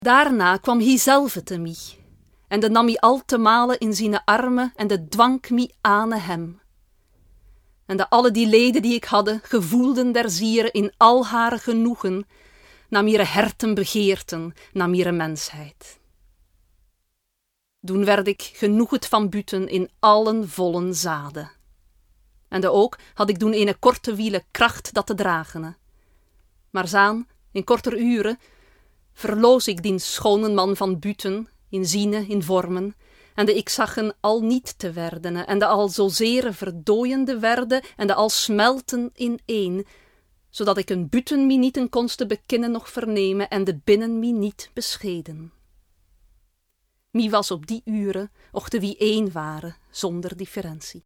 Daarna kwam hij zelve te mij, en de nam mij al te malen in zijn armen en de dwang mij aan hem. En de alle die leden die ik hadde, gevoelden der zieren in al haar genoegen, naar mire herten begeerten, naar mire mensheid. Toen werd ik genoeget van buten in allen vollen zade. En de ook had ik doen ene korte wiele kracht dat te dragene. Maar zaan, in korter uren, verloos ik dien schone man van buten, in ziene, in vormen, en de ik zagen al niet te werdene, en de al zozere verdooiende werden, en de al smelten in één, zodat ik een buten mi niet een konste bekinnen nog vernemen, en de binnen mi niet bescheden. Mi was op die uren, och de wie één waren, zonder differentie.